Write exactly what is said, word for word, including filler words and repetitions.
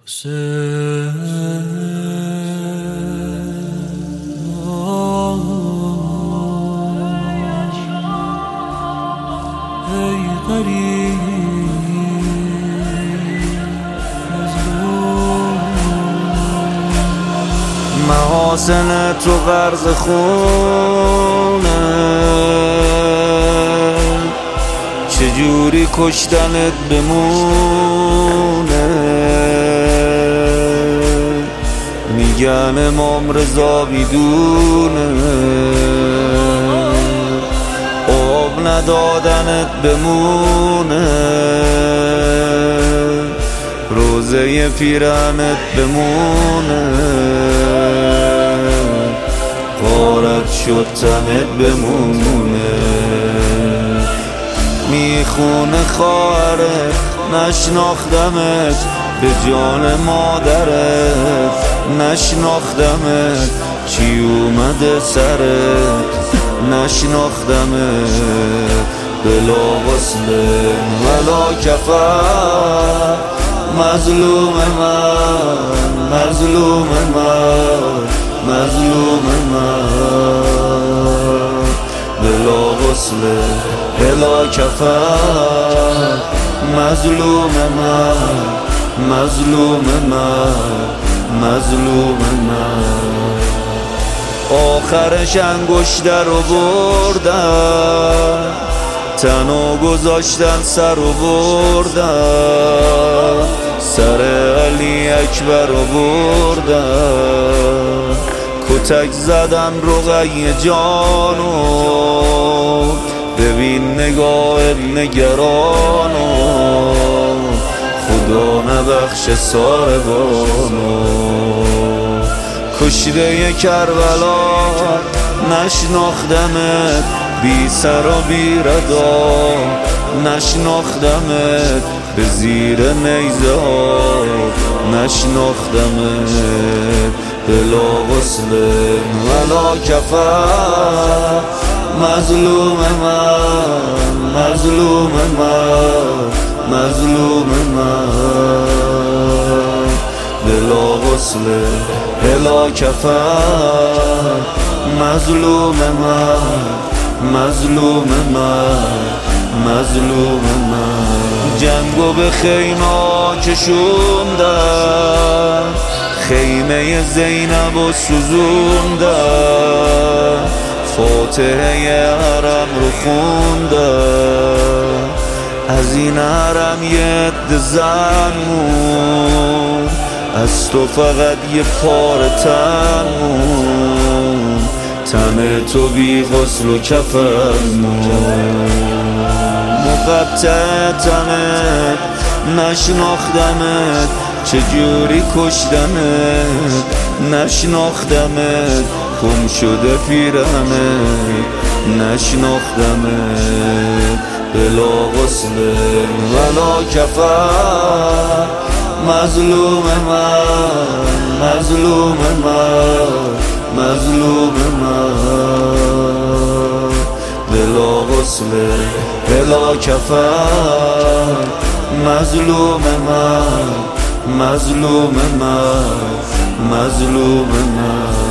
ای غریب محاسن تو غرق خونه، چجوری کشتنت بمونه. میگن امام رضا بیدونه، آب ندادنت بمونه. روزه پیرنت بمونه، غارت شد تنت بمونه. میخونه خواهرت نشناختمت، به جان مادرت نشناختمت. چی اومده سرت نشناختمت. بلا غسل ولا کفن، مظلوم من مظلوم من مظلوم من. بلا غسل بلا کفن، مظلوم من مظلوم من مظلوم من. آخرش انگشتر رو بردن، تنو گذاشتن سر رو بردن. سر علی اکبر رو بردن، کتک زدن رقیه جانو. ببین نگاه نگرانو، خدا نبخش ساربانو. کشته کربلا نشناختمت، بی سر و بی ردا نشناختمت. به زیر نیزه ها نشناختمت. بلا غسل ولا کفن، مظلوم من مظلوم من مظلوم من. بلا غسل بلا کفن، مظلوم من مظلوم من مظلوم من. جنگو به خیمه کشوندن، خیمه زینب و سوزوندن. فاتحه حرم رو خوندن، از این حرم یه عده زن مون. از تو فقط یه پاره تن مون، تن تو بی غسل و کفن مون. مقطع تنت نشناختمت، چجوری کشتنت نشناختمت. گم شده پیرنت نشناختمت. بلا غسل ولا کفن، مظلوم من مظلوم من مظلوم من. بلا غسل بلا کفن، مظلوم من مظلوم من مظلوم من.